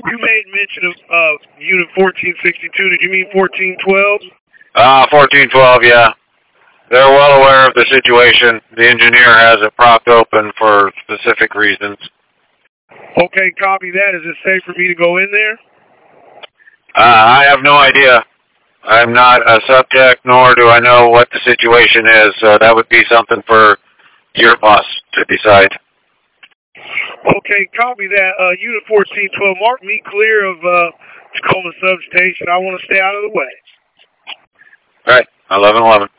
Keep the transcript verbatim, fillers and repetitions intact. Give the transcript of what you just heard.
You made mention of uh, Unit fourteen sixty-two. Did you mean fourteen twelve? Uh, fourteen twelve, yeah. They're well aware of the situation. The engineer has it propped open for specific reasons. Okay, copy that. Is it safe for me to go in there? Uh, I have no idea. I'm not a subject, nor do I know what the situation is, so that would be something for your boss to decide. Okay, copy that. Uh, Unit fourteen twelve, mark me clear of uh, Tacoma Substation. I want to stay out of the way. All right, eleven eleven.